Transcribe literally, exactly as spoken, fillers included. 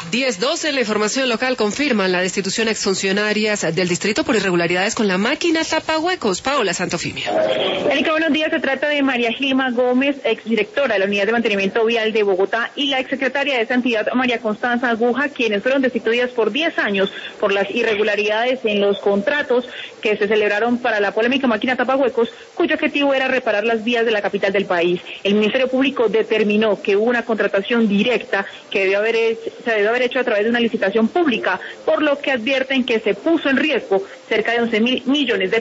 diez doce, la información local confirma la destitución a exfuncionarias del distrito por irregularidades con la máquina tapahuecos. Paola Santofimia. Erika, buenos días. Se trata de María Gilma Gómez, exdirectora de la Unidad de Mantenimiento Vial de Bogotá, y la exsecretaria de esa entidad, María Constanza Aguja, quienes fueron destituidas por diez años por las irregularidades en los contratos que se celebraron para la polémica máquina tapahuecos, cuyo objetivo era reparar las vías de la capital del país. El Ministerio Público determinó que hubo una contratación directa que debió haber hecho, se debió haber hecho a través de una licitación pública, por lo que advierten que se puso en riesgo cerca de once mil millones de